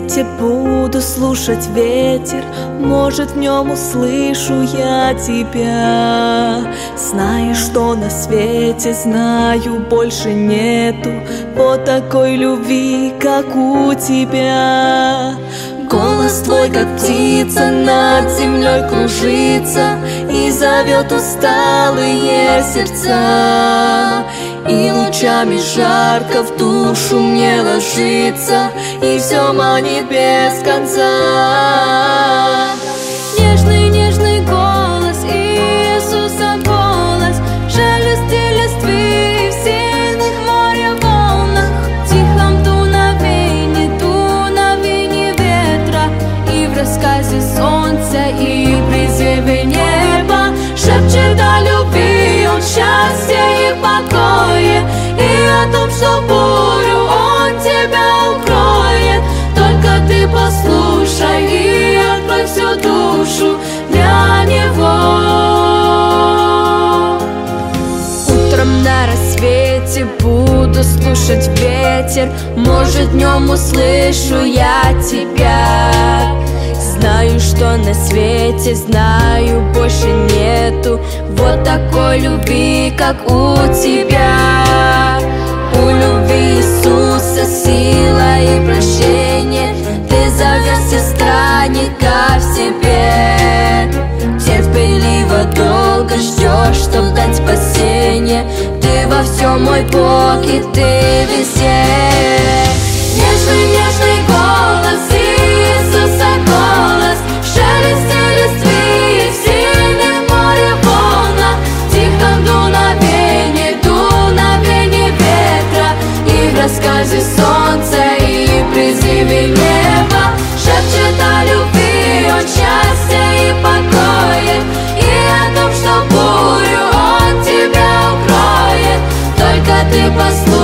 свете буду слушать ветер, может, в нем услышу я тебя. Знаю, что на свете, знаю, больше нету вот такой любви, как у тебя. Голос твой, как птица, над землей кружится и зовет усталые сердца. И лучами жарко в душу мне ложится, и все манит без конца. Нежный, нежный голос Иисуса, голос, шелести листвы в сильных моря волнах, тихом дуновении ветра, и в рассказе солнца, и в призыве неба шепчет о любви, о счастье и покое, и о том, что бурю Он тебя укроет. Только ты послушай и открой всю душу для Него. Утром на рассвете буду слушать ветер, может, днем услышу я тебя. Знаю, что на свете, знаю, больше нету вот такой любви, как у тебя. У любви Иисуса сила и прощение, ты зовешь странника в себе. Терпеливо долго ждешь, чтоб дать спасение, ты во всем мой Бог, и ты везде. Нежный, нежный голос Иисуса, голос, шелести листвы в сильных море волнах, тихом дуновении ветра, и в рассказе солнца, и в призыве неба шепчет о любви, о счастье и покое, и о том, что бурю Он тебя укроет. Только ты послушай